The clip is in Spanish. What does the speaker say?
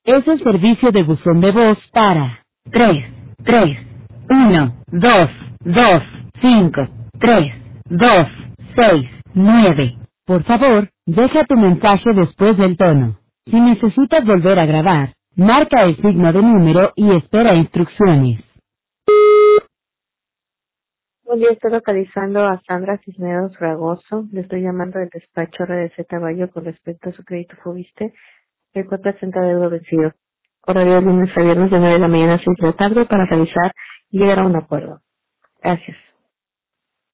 Es el servicio de buzón de voz para 331-225-326-9. Por favor, deja tu mensaje después del tono. Si necesitas volver a grabar, marca el signo de número y espera instrucciones. Buen día, estoy localizando a Sandra Cisneros Fragoso. Le estoy llamando del despacho RDC Bayo con respecto a su crédito Fubiste, el cual presenta deuda vencido. Horario de lunes a viernes de 9 de la mañana a 6 de la tarde para revisar y llegar a un acuerdo. Gracias.